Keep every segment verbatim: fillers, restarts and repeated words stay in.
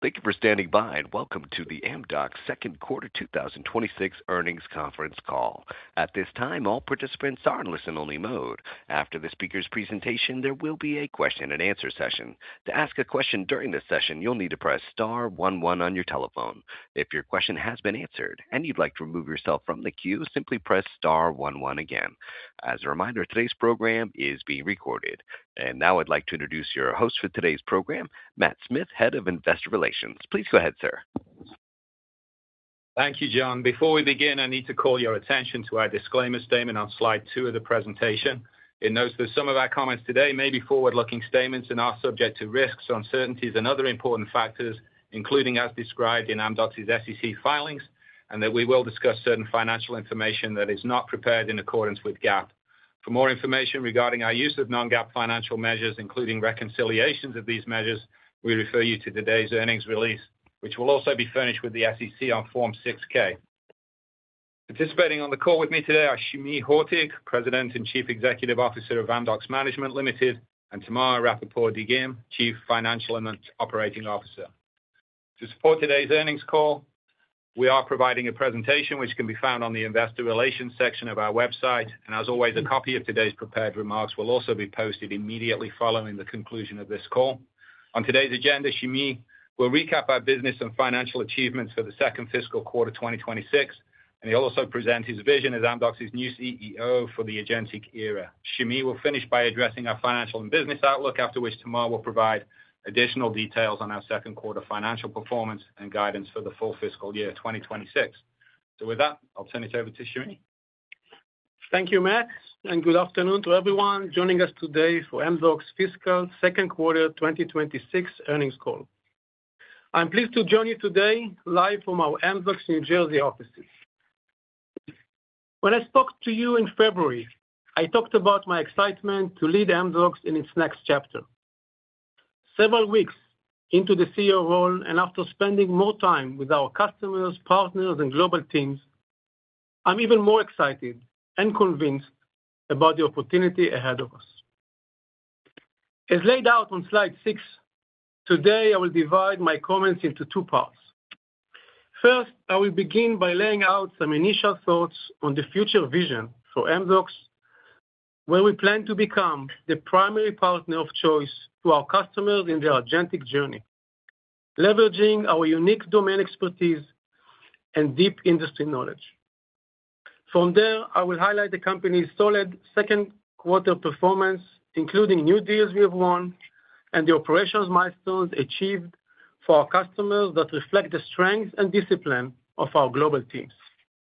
Thank you for standing by and welcome to the Amdocs second quarter two thousand twenty-six earnings conference call. At this time, all participants are in listen-only mode. After the speaker's presentation, there will be a question and answer session. To ask a question during this session, you'll need to press star one one on your telephone. If your question has been answered and you'd like to remove yourself from the queue, simply press star one one again. As a reminder, today's program is being recorded. And now I'd like to introduce your host for today's program, Matt Smith, Head of Investor Relations. Please go ahead, sir. Thank you, John. Before we begin, I need to call your attention to our disclaimer statement on slide two of the presentation. It notes that some of our comments today may be forward-looking statements and are subject to risks, uncertainties, and other important factors, including as described in Amdocs' S E C filings, and that we will discuss certain financial information that is not prepared in accordance with GAAP. For more information regarding our use of non-GAAP financial measures, including reconciliations of these measures, we refer you to today's earnings release, which will also be furnished with the S E C on Form six K. Participating on the call with me today are Shimie Hortig, President and Chief Executive Officer of Amdocs Management Limited, and Tamar Rapaport-Dagim, Chief Financial and Operating Officer. To support today's earnings call, we are providing a presentation which can be found on the Investor Relations section of our website, and as always, a copy of today's prepared remarks will also be posted immediately following the conclusion of this call. On today's agenda, Shimie will recap our business and financial achievements for the second fiscal quarter twenty twenty-six, and he'll also present his vision as Amdocs' new C E O for the agentic era. Shimie will finish by addressing our financial and business outlook, after which Tamar will provide additional details on our second quarter financial performance and guidance for the full fiscal year twenty twenty-six. So with that, I'll turn it over to Shimie. Thank you, Matt, and good afternoon to everyone joining us today for Amdocs' fiscal second quarter twenty twenty-six earnings call. I'm pleased to join you today live from our Amdocs New Jersey offices. When I spoke to you in February, I talked about my excitement to lead Amdocs in its next chapter. Several weeks into the C E O role, and after spending more time with our customers, partners, and global teams, I'm even more excited and convinced about the opportunity ahead of us. As laid out on slide six, today I will divide my comments into two parts. First, I will begin by laying out some initial thoughts on the future vision for Amdocs, where we plan to become the primary partner of choice to our customers in their agentic journey, leveraging our unique domain expertise and deep industry knowledge. From there, I will highlight the company's solid second quarter performance, including new deals we have won and the operations milestones achieved for our customers that reflect the strength and discipline of our global teams.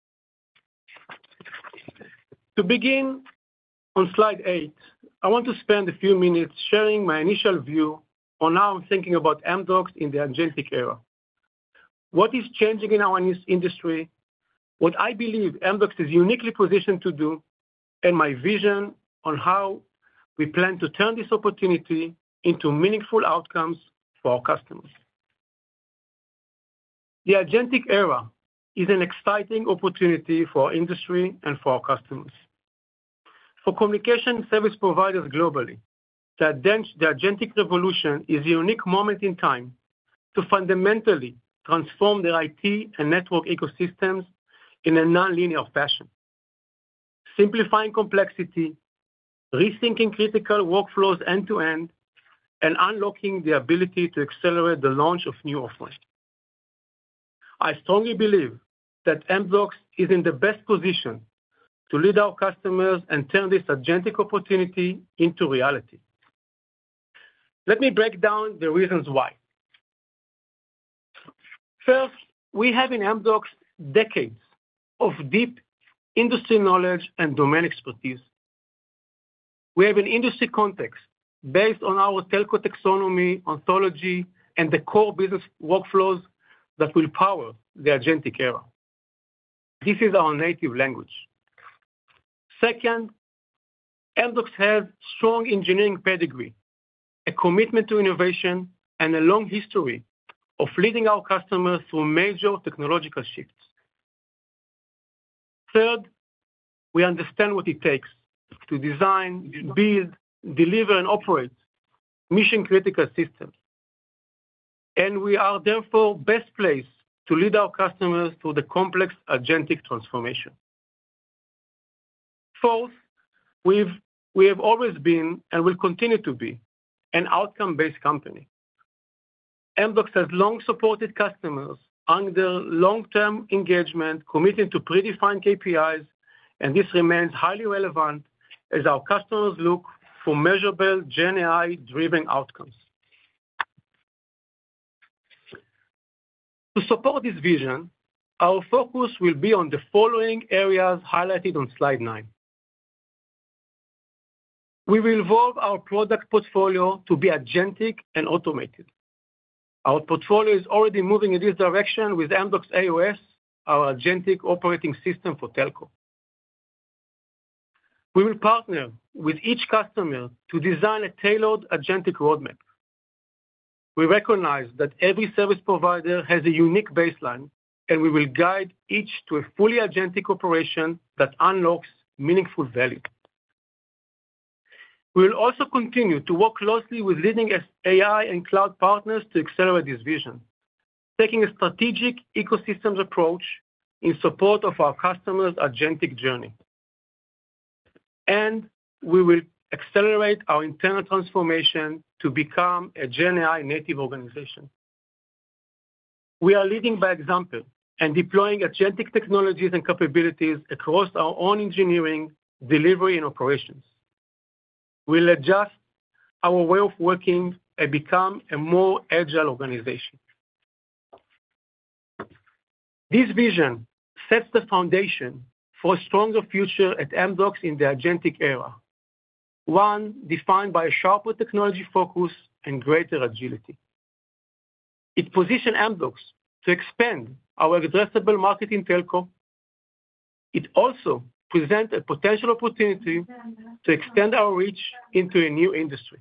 To begin, on slide eight, I want to spend a few minutes sharing my initial view on how I'm thinking about Amdocs in the agentic era. What is changing in our industry, what I believe Amdocs is uniquely positioned to do, and my vision on how we plan to turn this opportunity into meaningful outcomes for our customers. The agentic era is an exciting opportunity for our industry and for our customers. For communication service providers globally, the agentic revolution is a unique moment in time to fundamentally transform their I T and network ecosystems in a non-linear fashion, simplifying complexity, rethinking critical workflows end-to-end, and unlocking the ability to accelerate the launch of new offerings. I strongly believe that Amdocs is in the best position to lead our customers and turn this agentic opportunity into reality. Let me break down the reasons why. First, we have in Amdocs decades of deep industry knowledge and domain expertise. We have an industry context based on our telco taxonomy, ontology, and the core business workflows that will power the agentic era. This is our native language. Second, Amdocs has strong engineering pedigree, a commitment to innovation, and a long history of leading our customers through major technological shifts. Third, we understand what it takes to design, build, deliver, and operate mission-critical systems. and we are therefore best placed to lead our customers through the complex agentic transformation. Fourth, we've, we have always been and will continue to be an outcome-based company. Amdocs has long supported customers under long-term engagement, committing to predefined K P Is, and this remains highly relevant as our customers look for measurable Gen A I-driven outcomes. To support this vision, our focus will be on the following areas highlighted on slide nine. We will evolve our product portfolio to be agentic and automated. Our portfolio is already moving in this direction with Amdocs A O S, our agentic operating system for telco. We will partner with each customer to design a tailored agentic roadmap. We recognize that every service provider has a unique baseline, and we will guide each to a fully agentic operation that unlocks meaningful value. We will also continue to work closely with leading A I and cloud partners to accelerate this vision, taking a strategic ecosystems approach in support of our customers' agentic journey. And we will accelerate our internal transformation to become a Gen A I native organization. We are leading by example and deploying agentic technologies and capabilities across our own engineering, delivery, and operations. We'll adjust our way of working and become a more agile organization. This vision sets the foundation for a stronger future at Amdocs in the agentic era, one defined by a sharper technology focus and greater agility. It positions Amdocs to expand our addressable market in telco. It also presents a potential opportunity to extend our reach into a new industry.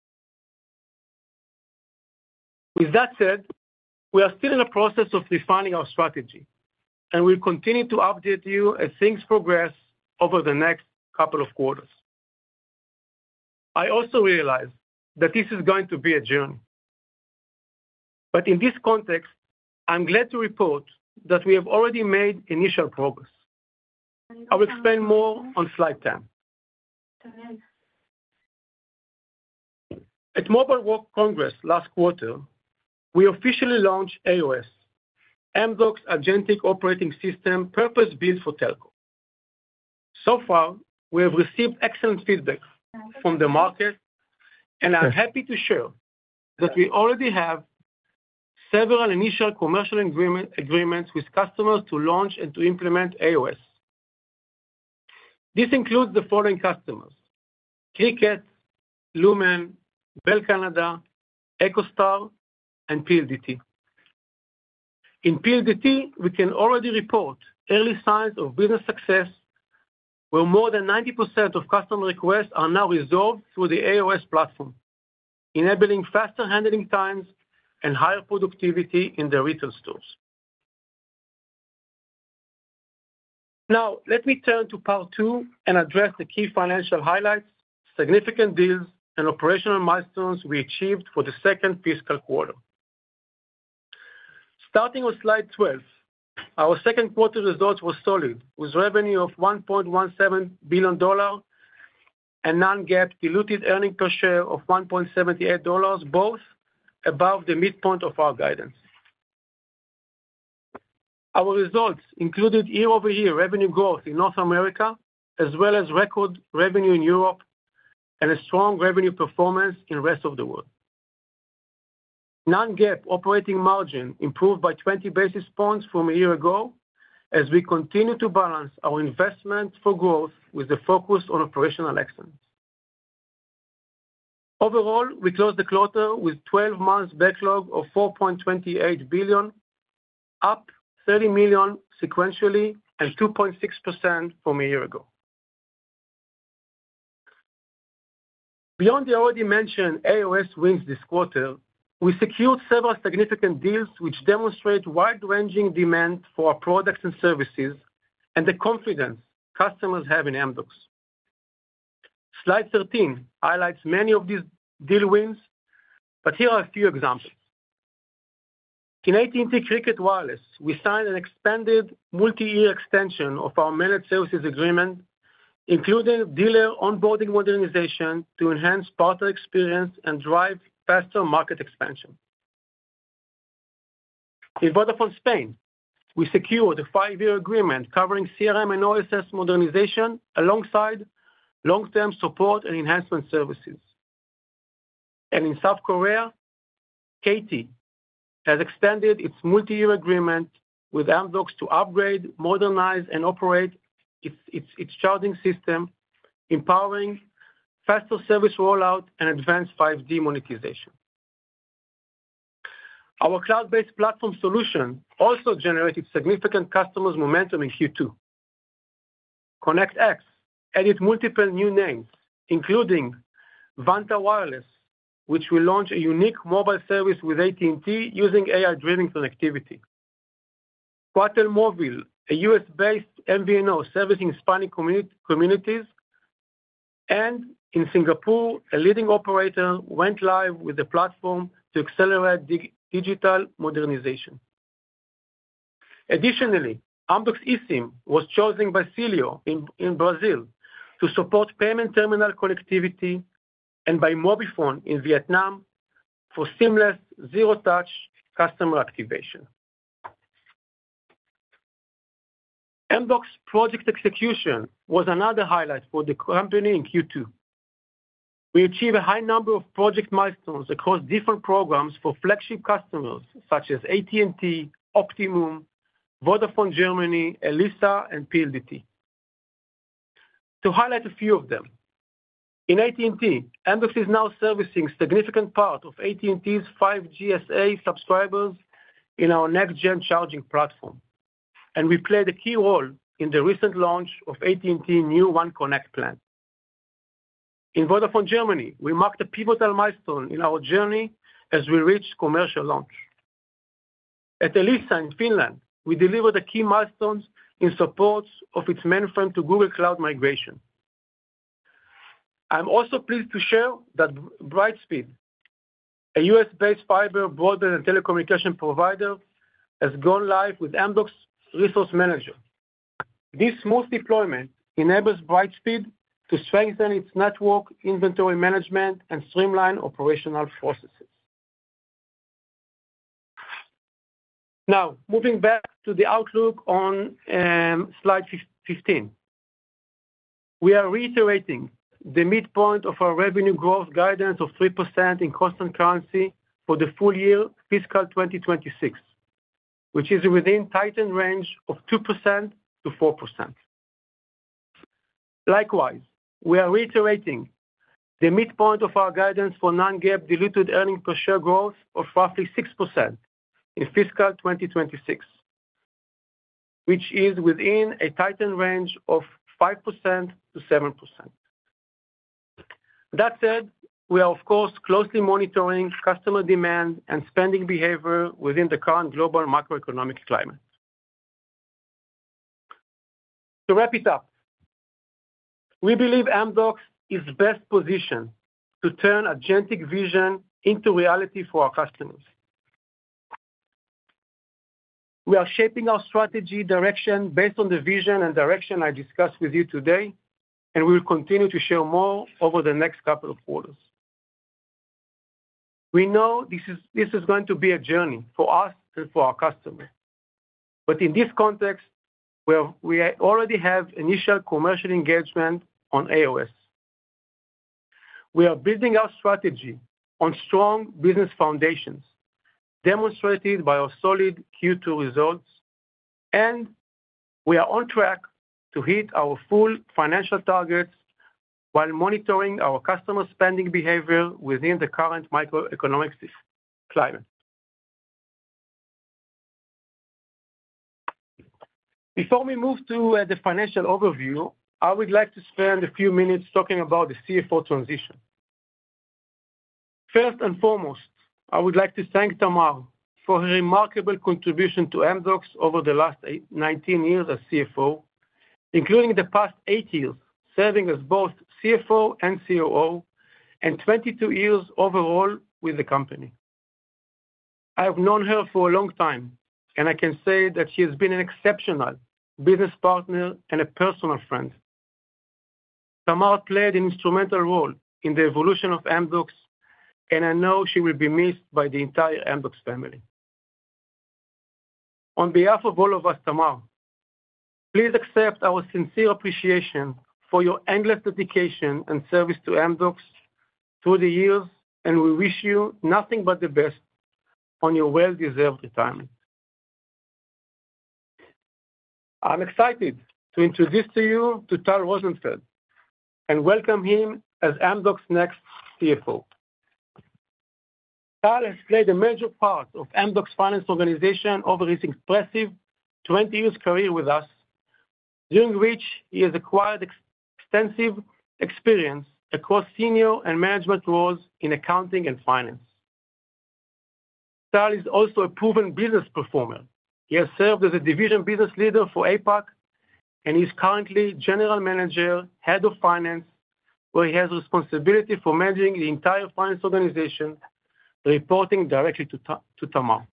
With that said, we are still in the process of refining our strategy, and we'll continue to update you as things progress over the next couple of quarters. I also realize that this is going to be a journey. But in this context, I'm glad to report that we have already made initial progress. I will explain more on slide ten. At Mobile World Congress last quarter, we officially launched A O S, Amdocs Agentic Operating System, purpose-built for telco. So far, we have received excellent feedback from the market, and I'm happy to share that we already have several initial commercial agreement, agreements with customers to launch and to implement A O S. This includes the following customers: Cricket, Lumen, Bell Canada, EchoStar, and P L D T. In P L D T, we can already report early signs of business success, where more than ninety percent of customer requests are now resolved through the A O S platform, enabling faster handling times and higher productivity in the retail stores. Now, let me turn to part two and address the key financial highlights, significant deals, and operational milestones we achieved for the second fiscal quarter. Starting with slide twelve, our second quarter results were solid, with revenue of one point one seven billion dollars and non-GAAP diluted earnings per share of one point seven eight dollars, both above the midpoint of our guidance. Our results included year-over-year revenue growth in North America, as well as record revenue in Europe and a strong revenue performance in the rest of the world. Non-GAAP operating margin improved by twenty basis points from a year ago, as we continue to balance our investment for growth with the focus on operational excellence. Overall, we closed the quarter with twelve months backlog of four point two eight billion dollars, up thirty million dollars sequentially and two point six percent from a year ago. Beyond the already mentioned A O S wins this quarter, we secured several significant deals which demonstrate wide-ranging demand for our products and services and the confidence customers have in Amdocs. Slide thirteen highlights many of these deal wins, but here are a few examples. In A T and T Cricket Wireless, we signed an expanded multi-year extension of our managed services agreement, including dealer onboarding modernization to enhance partner experience and drive faster market expansion. In Vodafone Spain, we secured a five-year agreement covering C R M and O S S modernization alongside long-term support and enhancement services. And in South Korea, K T has extended its multi-year agreement with Amdocs to upgrade, modernize, and operate its, its, its charging system, empowering faster service rollout and advanced five G monetization. Our cloud-based platform solution also generated significant customers' momentum in Q two. ConnectX added multiple new names, including Vanta Wireless, which will launch a unique mobile service with A T and T using A I-driven connectivity. Cuatel Móvil, a U S-based M V N O servicing Hispanic communi- communities, and in Singapore, a leading operator went live with the platform to accelerate dig- digital modernization. Additionally, Amdocs eSIM was chosen by Cilio in, in Brazil to support payment terminal connectivity, and by Mobifone in Vietnam for seamless zero-touch customer activation. Amdocs project execution was another highlight for the company in Q two. We achieved a high number of project milestones across different programs for flagship customers such as A T and T, Optimum, Vodafone Germany, Elisa, and P L D T. To highlight a few of them, in A T and T, Amdocs is now servicing a significant part of A T and T's five G S A subscribers in our next-gen charging platform, and we played a key role in the recent launch of A T and T new One Connect plan. In Vodafone Germany, we marked a pivotal milestone in our journey as we reached commercial launch. At Elisa in Finland, we delivered the key milestones in support of its mainframe to Google Cloud migration. I'm also pleased to share that Brightspeed, a U S-based fiber, broadband, and telecommunication provider, has gone live with Amdocs Resource Manager. This smooth deployment enables Brightspeed to strengthen its network, inventory management, and streamline operational processes. Now, moving back to the outlook on um, slide fifteen. We are reiterating the midpoint of our revenue growth guidance of three percent in constant currency for the full year fiscal twenty twenty-six, which is within tightened range of two percent to four percent. Likewise, we are reiterating the midpoint of our guidance for non-GAAP diluted earnings per share growth of roughly six percent in fiscal twenty twenty-six, which is within a tightened range of five percent to seven percent. That said, we are, of course, closely monitoring customer demand and spending behavior within the current global macroeconomic climate. To wrap it up, we believe Amdocs is best positioned to turn agentic vision into reality for our customers. We are shaping our strategy direction based on the vision and direction I discussed with you today, and we will continue to share more over the next couple of quarters. We know this is, this is going to be a journey for us and for our customers. But in this context, where we already have initial commercial engagement on A O S, we are building our strategy on strong business foundations, demonstrated by our solid Q two results, and we are on track to hit our full financial targets while monitoring our customer spending behavior within the current macroeconomic climate. Before we move to uh, the financial overview, I would like to spend a few minutes talking about the C F O transition. First and foremost, I would like to thank Tamar for her remarkable contribution to Amdocs over the last eight, nineteen years as C F O, including the past eight years serving as both C F O and C O O, and twenty-two years overall with the company. I have known her for a long time, and I can say that she has been an exceptional business partner and a personal friend. Tamar played an instrumental role in the evolution of Amdocs, and I know she will be missed by the entire Amdocs family. On behalf of all of us, Tamar, please accept our sincere appreciation for your endless dedication and service to Amdocs through the years, and we wish you nothing but the best on your well-deserved retirement. I'm excited to introduce to you to Tal Rozenfeld and welcome him as Amdocs' next C F O. Tal has played a major part of Amdocs' finance organization over his impressive twenty years career with us, during which he has acquired ex- extensive experience across senior and management roles in accounting and finance. Tal is also a proven business performer. He has served as a division business leader for APAC, and is currently General Manager, Head of Finance, where he has responsibility for managing the entire finance organization, reporting directly to, Ta- to Tamar.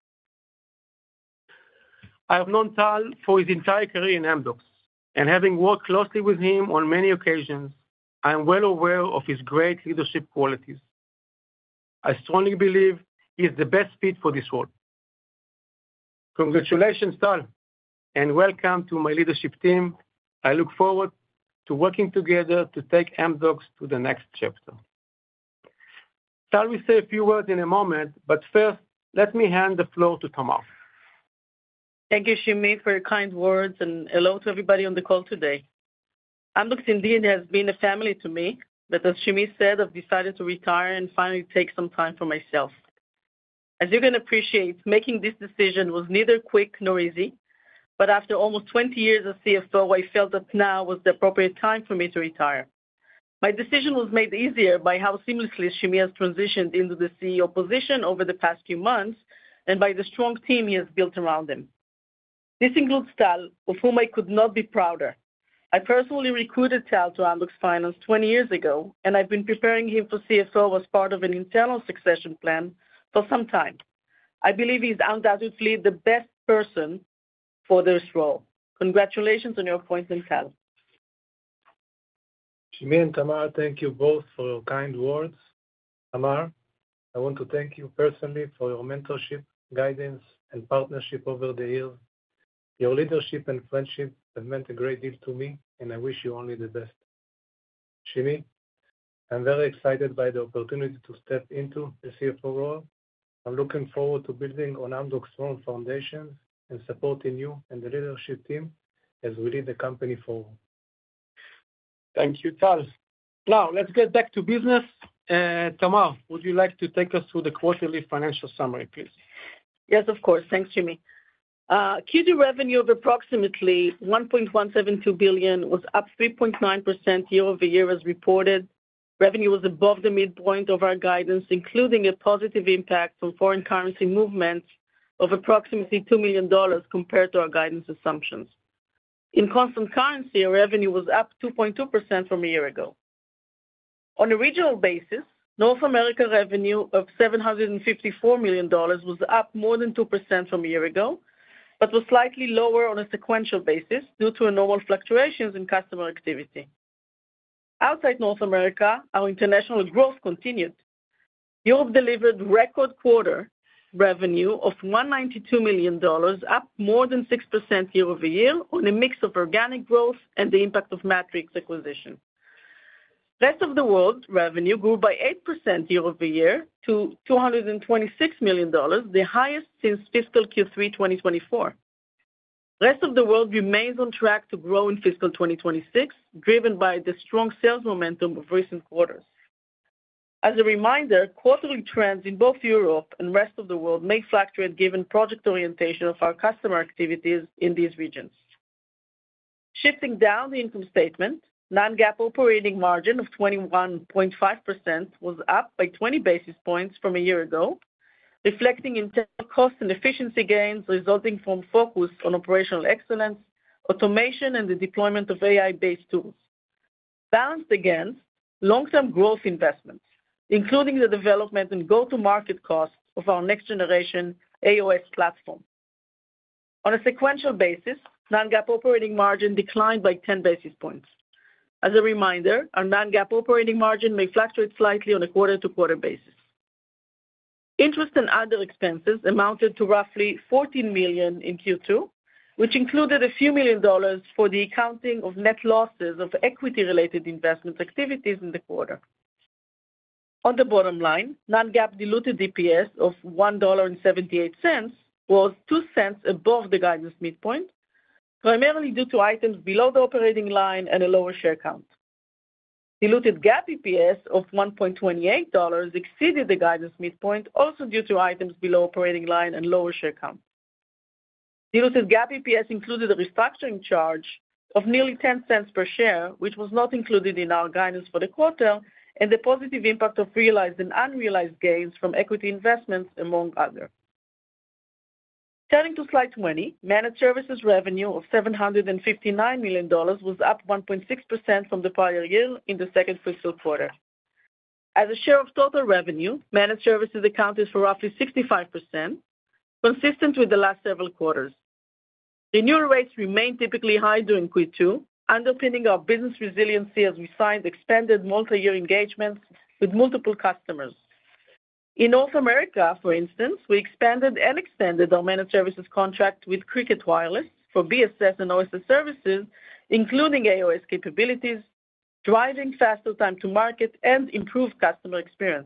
I have known Tal for his entire career in Amdocs, and having worked closely with him on many occasions, I am well aware of his great leadership qualities. I strongly believe he is the best fit for this role. Congratulations, Tal, and welcome to my leadership team. I look forward to working together to take Amdocs to the next chapter. Tal will say a few words in a moment, but first, let me hand the floor to Tamar. Thank you, Shimi, for your kind words, and hello to everybody on the call today. Amdocs indeed has been a family to me, but as Shimi said, I've decided to retire and finally take some time for myself. As you can appreciate, making this decision was neither quick nor easy, but after almost twenty years as C F O, I felt that now was the appropriate time for me to retire. My decision was made easier by how seamlessly Shimi has transitioned into the C E O position over the past few months, and by the strong team he has built around him. This includes Tal, of whom I could not be prouder. I personally recruited Tal to Amdocs Finance twenty years ago, and I've been preparing him for C F O as part of an internal succession plan for some time. I believe he's undoubtedly the best person for this role. Congratulations on your appointment, Tal. Shimi and Tamar, thank you both for your kind words. Tamar, I want to thank you personally for your mentorship, guidance, and partnership over the years. Your leadership and friendship have meant a great deal to me, and I wish you only the best. Shimi, I'm very excited by the opportunity to step into the C F O role. I'm looking forward to building on Amdocs' strong foundations and supporting you and the leadership team as we lead the company forward. Thank you, Tal. Now, let's get back to business. Uh, Tamar, would you like to take us through the quarterly financial summary, please? Yes, of course. Thanks, Jimmy. Uh, Q two revenue of approximately one point one seven two billion dollars was up three point nine percent year over year as reported. Revenue was above the midpoint of our guidance, including a positive impact from foreign currency movements of approximately two million dollars compared to our guidance assumptions. In constant currency, our revenue was up two point two percent from a year ago. On a regional basis, North America revenue of seven hundred fifty-four million dollars was up more than two percent from a year ago, but was slightly lower on a sequential basis due to normal fluctuations in customer activity. Outside North America, our international growth continued. Europe delivered record quarter revenue of one hundred ninety-two million dollars, up more than six percent year over year on a mix of organic growth and the impact of Matrix acquisition. Rest of the world revenue grew by eight percent year over year to two hundred twenty-six million dollars, the highest since fiscal Q three twenty twenty-four. Rest of the world remains on track to grow in fiscal twenty twenty-six, driven by the strong sales momentum of recent quarters. As a reminder, quarterly trends in both Europe and rest of the world may fluctuate given project orientation of our customer activities in these regions. Shifting down the income statement, non-GAAP operating margin of twenty-one point five percent was up by twenty basis points from a year ago, reflecting internal cost and efficiency gains resulting from focus on operational excellence, automation, and the deployment of A I-based tools, balanced against long-term growth investments, including the development and go-to-market costs of our next-generation A O S platform. On a sequential basis, non-GAAP operating margin declined by ten basis points. As a reminder, our non-GAAP operating margin may fluctuate slightly on a quarter-to-quarter basis. Interest and other expenses amounted to roughly fourteen million dollars in Q two, which included a few million dollars for the accounting of net losses of equity-related investment activities in the quarter. On the bottom line, non-GAAP diluted E P S of one dollar and seventy-eight cents was two cents above the guidance midpoint, primarily due to items below the operating line and a lower share count. Diluted GAAP E P S of one dollar and twenty-eight cents exceeded the guidance midpoint, also due to items below operating line and lower share count. Diluted GAAP E P S included a restructuring charge of nearly ten cents per share, which was not included in our guidance for the quarter, and the positive impact of realized and unrealized gains from equity investments, among others. Turning to slide twenty, managed services revenue of seven hundred fifty-nine million dollars was up one point six percent from the prior year in the second fiscal quarter. As a share of total revenue, managed services accounted for roughly sixty-five percent, consistent with the last several quarters. Renewal rates remain typically high during Q two, underpinning our business resiliency as we signed expanded multi-year engagements with multiple customers. In North America, for instance, we expanded and extended our managed services contract with Cricket Wireless for B S S and O S S services, including A O S capabilities, driving faster time to market and improved customer experience.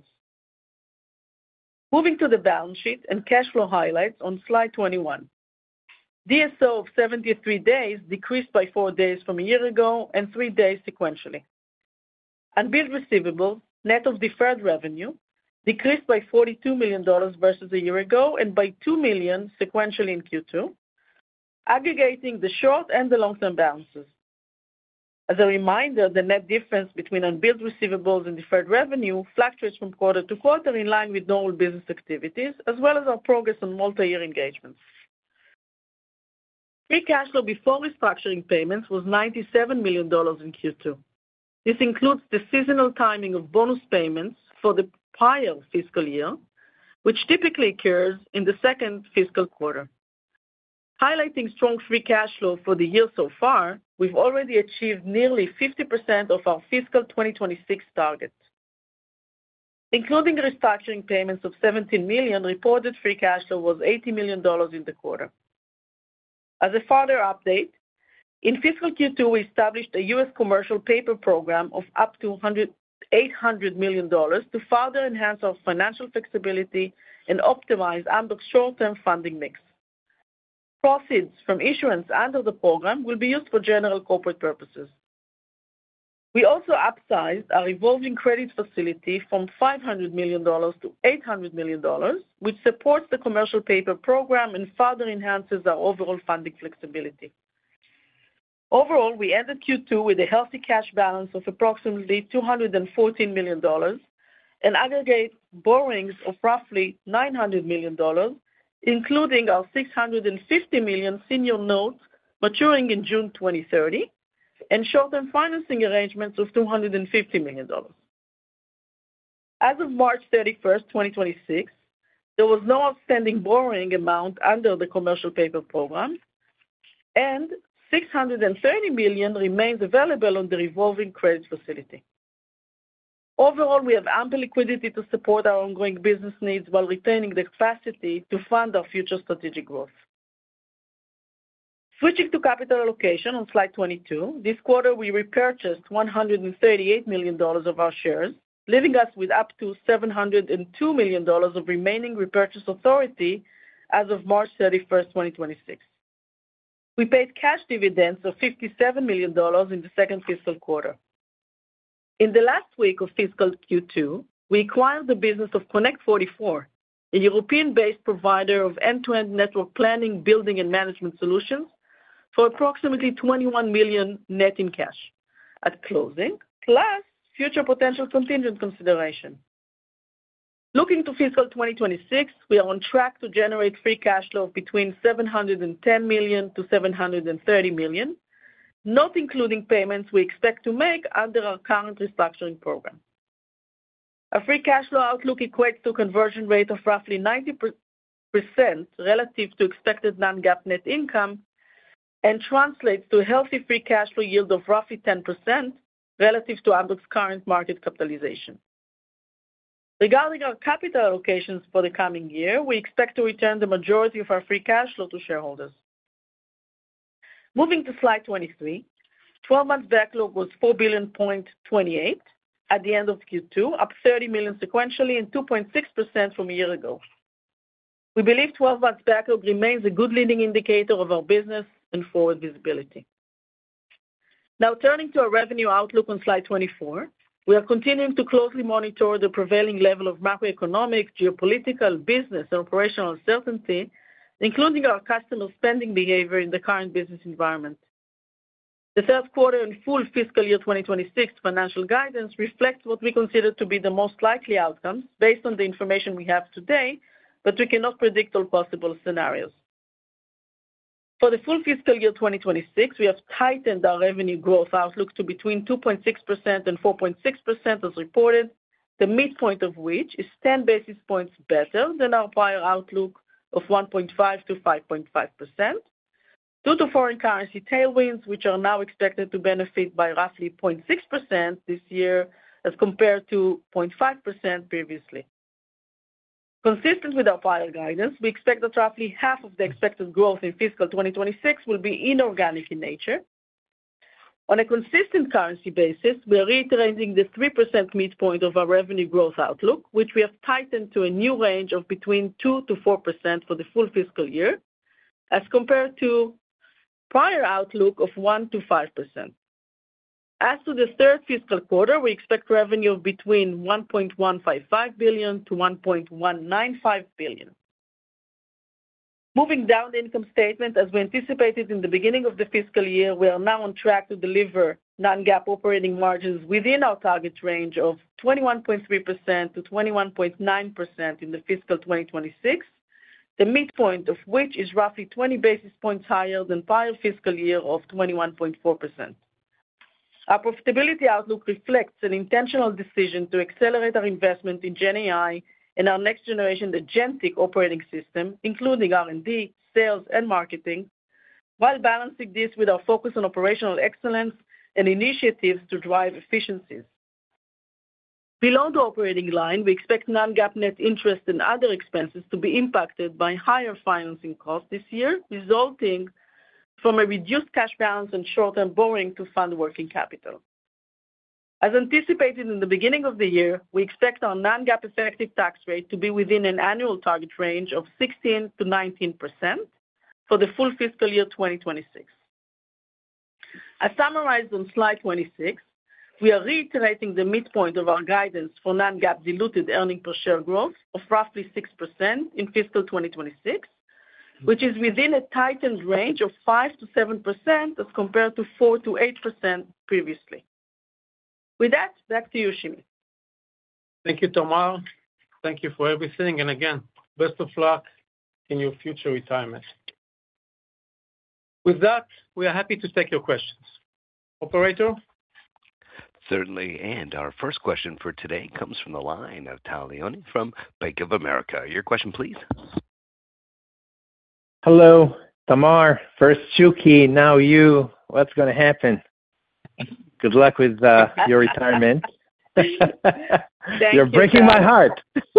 Moving to the balance sheet and cash flow highlights on slide twenty-one. D S O of seventy-three days decreased by four days from a year ago and three days sequentially. Unbilled receivables, net of deferred revenue, decreased by forty-two million dollars versus a year ago and by two million dollars sequentially in Q two, aggregating the short and the long-term balances. As a reminder, the net difference between unbilled receivables and deferred revenue fluctuates from quarter to quarter in line with normal business activities, as well as our progress on multi-year engagements. Free cash flow before restructuring payments was ninety-seven million dollars in Q two. This includes the seasonal timing of bonus payments for the prior fiscal year, which typically occurs in the second fiscal quarter. Highlighting strong free cash flow for the year so far, we've already achieved nearly fifty percent of our fiscal twenty twenty-six target. Including restructuring payments of seventeen million dollars, reported free cash flow was eighty million dollars in the quarter. As a further update, in fiscal Q two, we established a U S commercial paper program of up to eight hundred million dollars to further enhance our financial flexibility and optimize Amdocs' short-term funding mix. Proceeds from issuance under the program will be used for general corporate purposes. We also upsized our revolving credit facility from five hundred million dollars to eight hundred million dollars, which supports the commercial paper program and further enhances our overall funding flexibility. Overall, we ended Q two with a healthy cash balance of approximately two hundred fourteen million dollars and aggregate borrowings of roughly nine hundred million dollars, including our six hundred fifty million dollars senior note maturing in June twenty thirty, and short-term financing arrangements of two hundred fifty million dollars. As of March thirty-first, twenty twenty-six, there was no outstanding borrowing amount under the commercial paper program, and six hundred thirty million dollars remains available on the revolving credit facility. Overall, we have ample liquidity to support our ongoing business needs while retaining the capacity to fund our future strategic growth. Switching to capital allocation on slide twenty-two, this quarter we repurchased one hundred thirty-eight million dollars of our shares, leaving us with up to seven hundred two million dollars of remaining repurchase authority as of March thirty-first, twenty twenty-six. We paid cash dividends of fifty-seven million dollars in the second fiscal quarter. In the last week of fiscal Q two, we acquired the business of Connect forty-four, a European-based provider of end-to-end network planning, building, and management solutions, for approximately twenty-one million dollars net in cash at closing, plus future potential contingent consideration. Looking to fiscal twenty twenty-six, we are on track to generate free cash flow of between seven hundred ten million dollars to seven hundred thirty million dollars, not including payments we expect to make under our current restructuring program. Our free cash flow outlook equates to a conversion rate of roughly ninety percent relative to expected non-GAAP net income and translates to a healthy free cash flow yield of roughly ten percent relative to Amdocs' current market capitalization. Regarding our capital allocations for the coming year, we expect to return the majority of our free cash flow to shareholders. Moving to slide twenty-three, twelve-month backlog was four billion point two eight at the end of Q two, up thirty million sequentially and two point six percent from a year ago. We believe twelve-month backlog remains a good leading indicator of our business and forward visibility. Now, turning to our revenue outlook on slide twenty-four, we are continuing to closely monitor the prevailing level of macroeconomic, geopolitical, business, and operational uncertainty, including our customer spending behavior in the current business environment. The third quarter and full fiscal year twenty twenty-six financial guidance reflects what we consider to be the most likely outcomes based on the information we have today, but we cannot predict all possible scenarios. For the full fiscal year twenty twenty-six, we have tightened our revenue growth outlook to between two point six percent and four point six percent as reported, the midpoint of which is ten basis points better than our prior outlook of one point five to five point five percent, due to foreign currency tailwinds, which are now expected to benefit by roughly zero point six percent this year as compared to zero point five percent previously. Consistent with our prior guidance, we expect that roughly half of the expected growth in fiscal twenty twenty-six will be inorganic in nature. On a consistent currency basis, we are reiterating the three percent midpoint of our revenue growth outlook, which we have tightened to a new range of between two to four percent for the full fiscal year, as compared to prior outlook of one to five percent. As to the third fiscal quarter, we expect revenue of between one point one five five billion to one point one nine five billion. Moving down the income statement, as we anticipated in the beginning of the fiscal year, we are now on track to deliver non-GAAP operating margins within our target range of twenty-one point three percent to twenty-one point nine percent in the fiscal twenty twenty-six, the midpoint of which is roughly twenty basis points higher than prior fiscal year of twenty-one point four percent. Our profitability outlook reflects an intentional decision to accelerate our investment in Gen A I and our next-generation agentic operating system, including R and D, sales, and marketing, while balancing this with our focus on operational excellence and initiatives to drive efficiencies. Below the operating line, we expect non-GAAP net interest and other expenses to be impacted by higher financing costs this year, resulting from a reduced cash balance and short-term borrowing to fund working capital. As anticipated in the beginning of the year, we expect our non-GAAP effective tax rate to be within an annual target range of sixteen to nineteen percent for the full fiscal year twenty twenty-six. As summarized on slide twenty-six, we are reiterating the midpoint of our guidance for non-GAAP diluted earnings per share growth of roughly six percent in fiscal twenty twenty-six, which is within a tightened range of five to seven percent as compared to four to eight percent previously. With that, back to you, Shimi. Thank you, Tamar. Thank you for everything. And again, best of luck in your future retirement. With that, we are happy to take your questions. Operator? Certainly. And our first question for today comes from the line of Tal Liani from Bank of America. Your question, please. Hello, Tamar. First Shuki, now you. What's going to happen? Good luck with uh, your retirement. You're breaking you, my heart.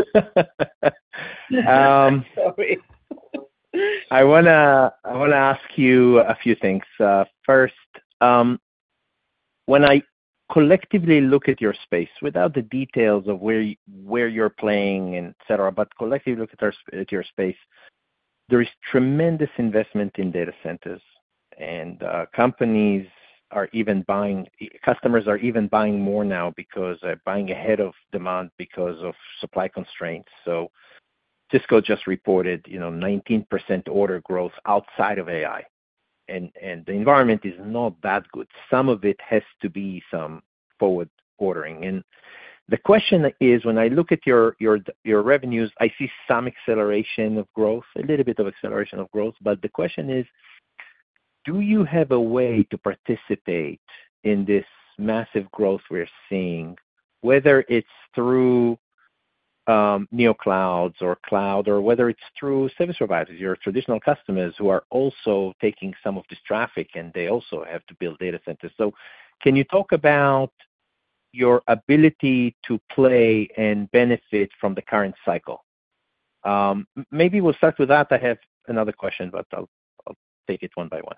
um, Sorry. I wanna I wanna ask you a few things. Uh, first, um, when I collectively look at your space, without the details of where you, where you're playing and et cetera, but collectively look at, our, at your space, there is tremendous investment in data centers, and uh, companies are even buying, customers are even buying more now because they're buying ahead of demand because of supply constraints. So Cisco just reported, you know, nineteen percent order growth outside of A I, and and the environment is not that good. Some of it has to be some forward ordering. And the question is, when I look at your your your revenues, I see some acceleration of growth, a little bit of acceleration of growth. But the question is, do you have a way to participate in this massive growth we're seeing, whether it's through um, neoclouds or cloud, or whether it's through service providers, your traditional customers who are also taking some of this traffic, and they also have to build data centers. So can you talk about your ability to play and benefit from the current cycle? Um, maybe we'll start with that. I have another question, but I'll, I'll take it one by one.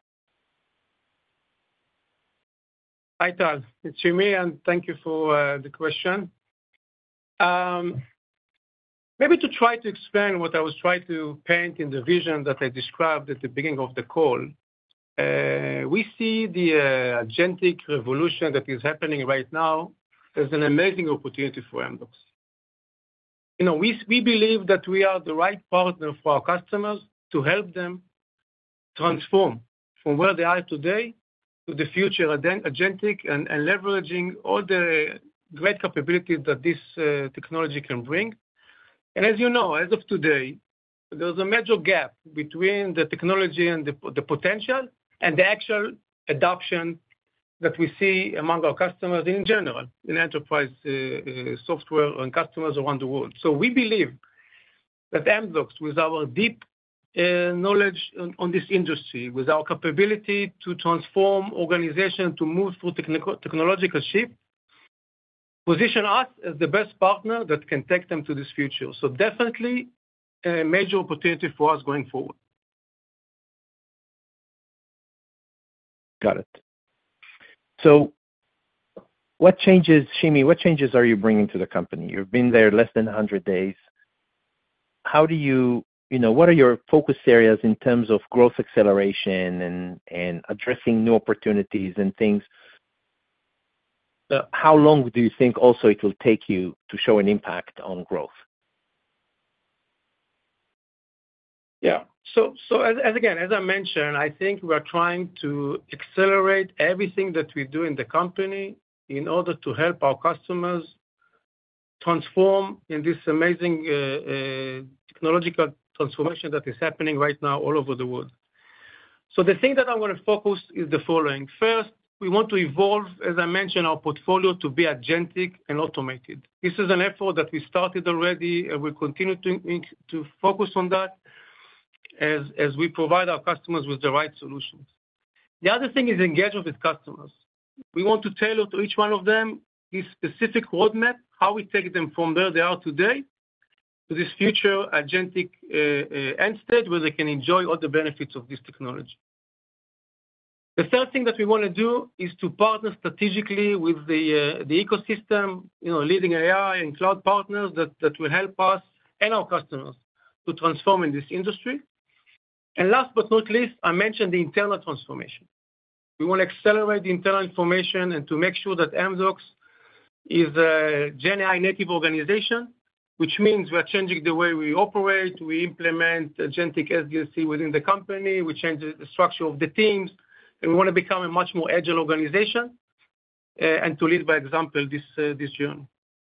Hi, Tal. It's Shimi, and thank you for uh, the question. Um, maybe to try to explain what I was trying to paint in the vision that I described at the beginning of the call, uh, we see the uh, agentic revolution that is happening right now as an amazing opportunity for Amdocs. You know, we, we believe that we are the right partner for our customers to help them transform from where they are today to the future agentic and, and leveraging all the great capabilities that this uh, technology can bring. And as you know, as of today, there's a major gap between the technology and the, the potential and the actual adoption that we see among our customers in general, in enterprise uh, uh, software and customers around the world. So we believe that Amdocs, with our deep uh, knowledge on, on this industry, with our capability to transform organizations to move through technical, technological shift, position us as the best partner that can take them to this future. So definitely a major opportunity for us going forward. Got it. So what changes, Shimi, what changes are you bringing to the company? You've been there less than one hundred days. How do you, you know, what are your focus areas in terms of growth acceleration and, and addressing new opportunities and things? Uh, how long do you think also it will take you to show an impact on growth? Yeah. So, so as, as again, as I mentioned, I think we are trying to accelerate everything that we do in the company in order to help our customers transform in this amazing uh, uh, technological transformation that is happening right now all over the world. So the thing that I want to focus is the following. First, we want to evolve, as I mentioned, our portfolio to be agentic and automated. This is an effort that we started already, and we'll continue to, to focus on that as, as we provide our customers with the right solutions. The other thing is engagement with customers. We want to tailor to each one of them this specific roadmap, how we take them from where they are today to this future agentic uh, uh, end state where they can enjoy all the benefits of this technology. The third thing that we want to do is to partner strategically with the, uh, the ecosystem, you know, leading A I and cloud partners that, that will help us and our customers to transform in this industry. And last but not least, I mentioned the internal transformation. We want to accelerate the internal information and to make sure that Amdocs is a Gen A I native organization, which means we are changing the way we operate, we implement agentic S D L C within the company, we change the structure of the teams, and we want to become a much more agile organization uh, and to lead by example this, uh, this journey.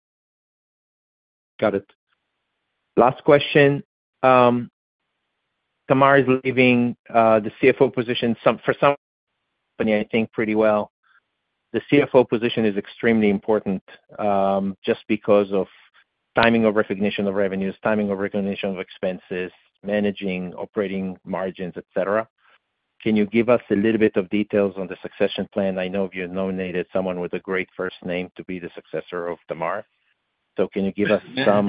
Got it. Last question. Um, Tamar is leaving uh, the C F O position. Some, for some company, I think pretty well. The C F O position is extremely important um, just because of timing of recognition of revenues, timing of recognition of expenses, managing operating margins, et cetera. Can you give us a little bit of details on the succession plan? I know you nominated someone with a great first name to be the successor of Tamar. So can you give us some?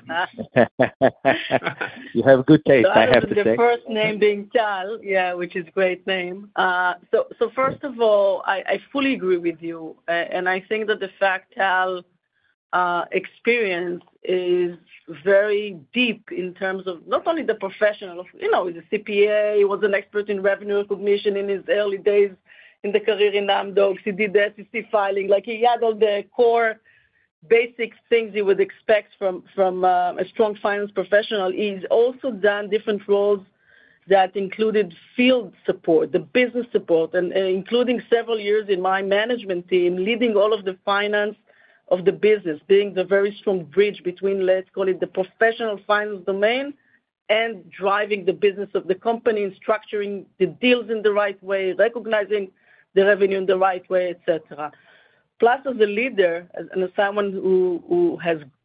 You have good taste, so I have to the say. The first name being Tal, yeah, which is a great name. Uh, so, so first of all, I, I fully agree with you, uh, and I think that the fact Tal uh, experience is very deep in terms of not only the professional, you know, he's a C P A, he was an expert in revenue recognition in his early days in the career in Amdocs, he did the S E C filing, like he had all the core basic things you would expect from, from uh, a strong finance professional. He's also done different roles that included field support, the business support, and uh, including several years in my management team, leading all of the finance of the business, being the very strong bridge between, let's call it, the professional finance domain and driving the business of the company and structuring the deals in the right way, recognizing the revenue in the right way, et cetera. Plus, as a leader and as someone who, who has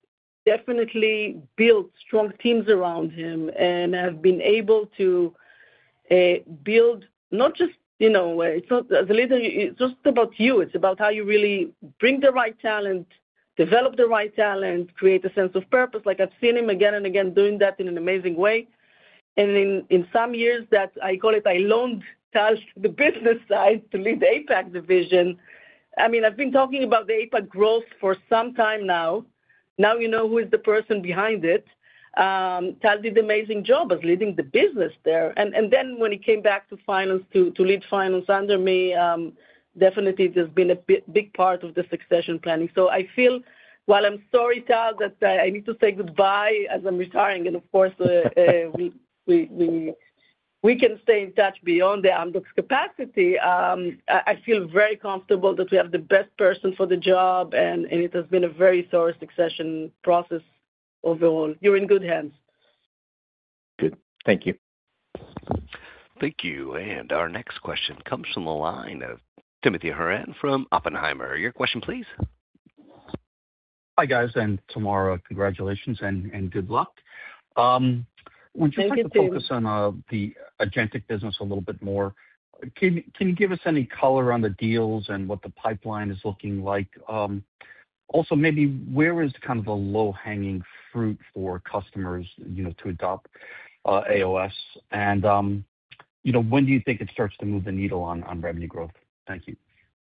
definitely built strong teams around him and have been able to uh, build not just, you know, uh, it's not as a leader, it's just about you. It's about how you really bring the right talent, develop the right talent, create a sense of purpose. Like I've seen him again and again doing that in an amazing way. And in, in some years that I call it, I loaned Tal to the business side to lead the APAC division. I mean, I've been talking about the APAC growth for some time now. Now you know who is the person behind it. Um, Tal did an amazing job as leading the business there. And and then when he came back to finance, to, to lead finance under me, um, definitely there's been a big, big part of the succession planning. So I feel, while I'm sorry, Tal, that uh, I need to say goodbye as I'm retiring, and of course uh, uh, we, we, we, we can stay in touch beyond the Amdocs capacity. Um, I, I feel very comfortable that we have the best person for the job, and, and it has been a very thorough succession process overall. You're in good hands. Good. Thank you. Thank you. And our next question comes from the line of Timothy Horan from Oppenheimer. Your question, please. Hi, guys, and Tamar, congratulations and, and good luck. Um, would you Thank like you, to Tim. focus on uh, the agentic business a little bit more? Can, can you give us any color on the deals and what the pipeline is looking like? Um, also, maybe where is kind of the low-hanging fruit for customers, you know, to adopt uh, A O S? And, um, you know, when do you think it starts to move the needle on, on revenue growth? Thank you.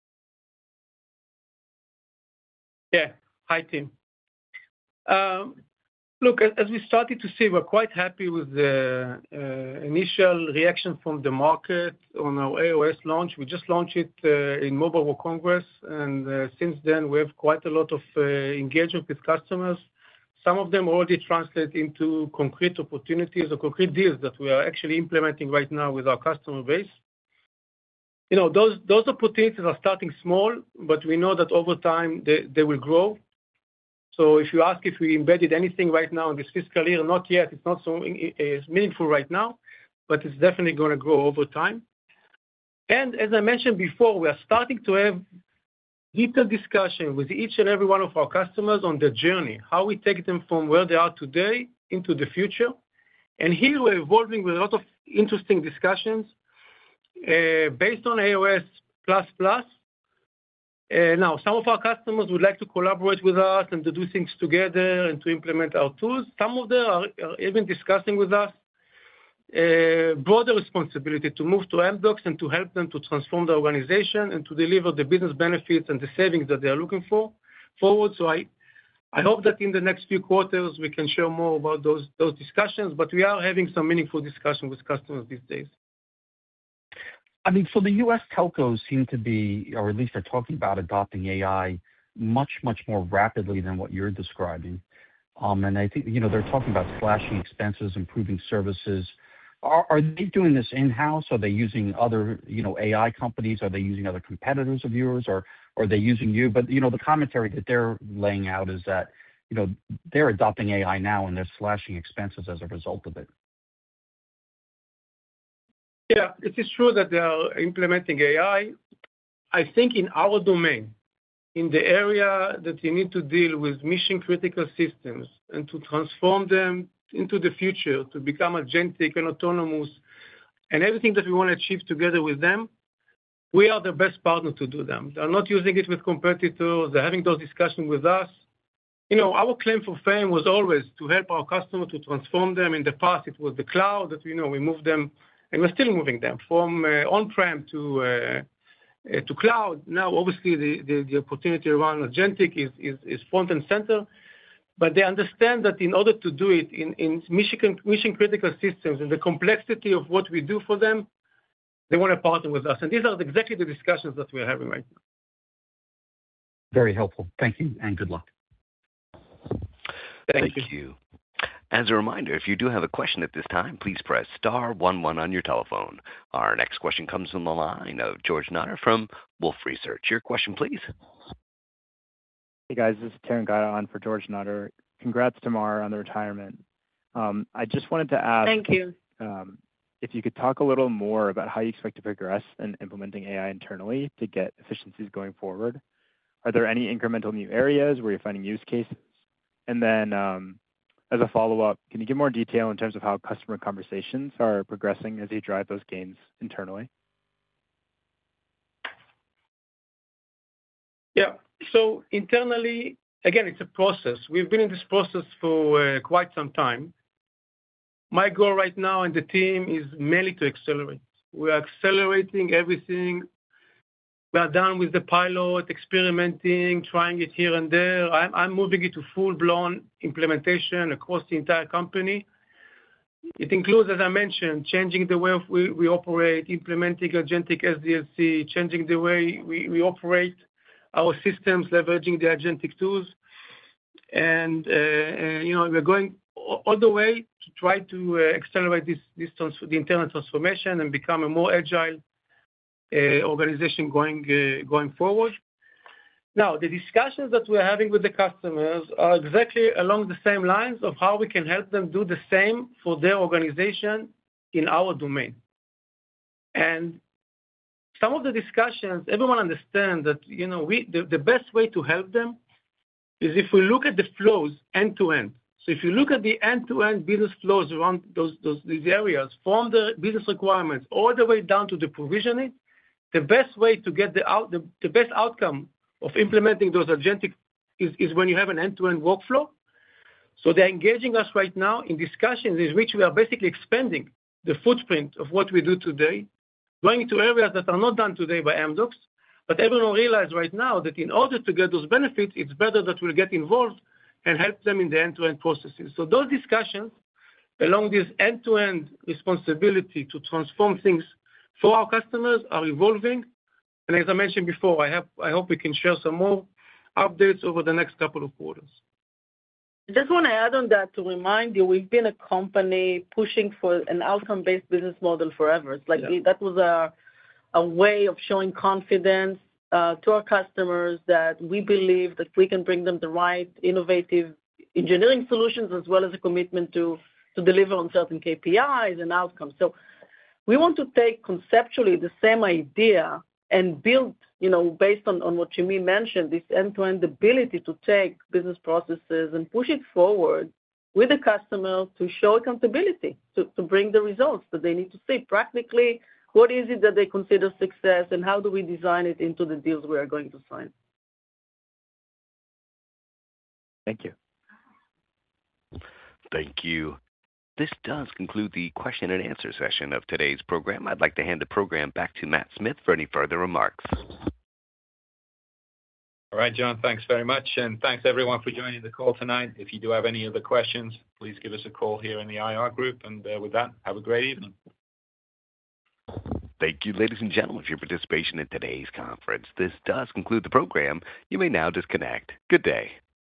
Yeah. Hi, Tim. Um, Look, as we started to see, we're quite happy with the uh, initial reaction from the market on our A O S launch. We just launched it uh, in Mobile World Congress, and uh, since then, we have quite a lot of uh, engagement with customers. Some of them already translate into concrete opportunities or concrete deals that we are actually implementing right now with our customer base. You know, those those opportunities are starting small, but we know that over time, they, they will grow. So if you ask if we embedded anything right now in this fiscal year, not yet. It's not so it's meaningful right now, but it's definitely going to grow over time. And as I mentioned before, we are starting to have detailed discussion with each and every one of our customers on their journey, how we take them from where they are today into the future. And here we're evolving with a lot of interesting discussions uh, based on A O S plus plus. Uh, now, some of our customers would like to collaborate with us and to do things together and to implement our tools. Some of them are, are even discussing with us a broader responsibility to move to Amdocs and to help them to transform the organization and to deliver the business benefits and the savings that they are looking for forward. So I, I hope that in the next few quarters we can share more about those, those discussions, but we are having some meaningful discussion with customers these days. I mean, so the U S telcos seem to be, or at least they're talking about adopting A I much, much more rapidly than what you're describing. Um, and I think, you know, they're talking about slashing expenses, improving services. Are, are they doing this in-house? Are they using other, you know, A I companies? Are they using other competitors of yours? Or, or are they using you? But, you know, the commentary that they're laying out is that, you know, they're adopting A I now and they're slashing expenses as a result of it. Yeah, it is true that they are implementing A I. I think in our domain, in the area that you need to deal with mission-critical systems and to transform them into the future, to become agentic and autonomous, and everything that we want to achieve together with them, we are the best partner to do them. They're not using it with competitors. They're having those discussions with us. You know, our claim for fame was always to help our customer to transform them. In the past, it was the cloud that, you know, we moved them, and we're still moving them from uh, on-prem to uh, uh, to cloud. Now, obviously, the, the, the opportunity around agentic is, is, is front and center, but they understand that in order to do it in, in mission, mission-critical systems and the complexity of what we do for them, they want to partner with us. And these are exactly the discussions that we're having right now. Very helpful. Thank you, and good luck. Thank, Thank you. you. As a reminder, if you do have a question at this time, please press star one one on your telephone. Our next question comes from the line of George Notter from Wolfe Research. Your question, please. Hey, guys. This is Taryn Gata on for George Notter. Congrats, Tamar, on the retirement. Um, I just wanted to ask Thank you. Um, if you could talk a little more about how you expect to progress in implementing A I internally to get efficiencies going forward. Are there any incremental new areas where you're finding use cases? And then, um, as a follow-up, can you give more detail in terms of how customer conversations are progressing as you drive those gains internally? Yeah. So internally, again, it's a process. We've been in this process for uh, quite some time. My goal right now and the team is mainly to accelerate. We are accelerating everything. We are done with the pilot, experimenting, trying it here and there. I'm, I'm moving it to full-blown implementation across the entire company. It includes, as I mentioned, changing the way we, we operate, implementing agentic S D L C, changing the way we, we operate our systems, leveraging the agentic tools. And, uh, uh, you know, we're going all the way to try to uh, accelerate this, this trans- the internal transformation and become a more agile Uh, organization going uh, going forward. Now, the discussions that we're having with the customers are exactly along the same lines of how we can help them do the same for their organization in our domain. And some of the discussions, everyone understands that, you know, we the, the best way to help them is if we look at the flows end to end. So if you look at the end-to-end business flows around those, those these areas, from the business requirements all the way down to the provisioning, the best way to get the out the, the best outcome of implementing those agentic is, is when you have an end-to-end workflow. So they're engaging us right now in discussions in which we are basically expanding the footprint of what we do today, going to areas that are not done today by Amdocs. But everyone realizes right now that in order to get those benefits, it's better that we'll get involved and help them in the end-to-end processes. So those discussions along this end-to-end responsibility to transform things for our customers are evolving. And as I mentioned before, I, have, I hope we can share some more updates over the next couple of quarters. I just want to add on that to remind you, we've been a company pushing for an outcome-based business model forever. It's like yeah. that was a, a way of showing confidence uh, to our customers that we believe that we can bring them the right innovative engineering solutions as well as a commitment to, to deliver on certain K P Is and outcomes. So we want to take conceptually the same idea and build, you know, based on, on what Shimie mentioned, this end-to-end ability to take business processes and push it forward with the customer to show accountability, to, to bring the results that they need to see. Practically, what is it that they consider success and how do we design it into the deals we are going to sign? Thank you. Thank you. This does conclude the question and answer session of today's program. I'd like to hand the program back to Matt Smith for any further remarks. All right, John, thanks very much. And thanks everyone for joining the call tonight. If you do have any other questions, please give us a call here in the I R group. And uh, with that, have a great evening. Thank you, ladies and gentlemen, for your participation in today's conference. This does conclude the program. You may now disconnect. Good day.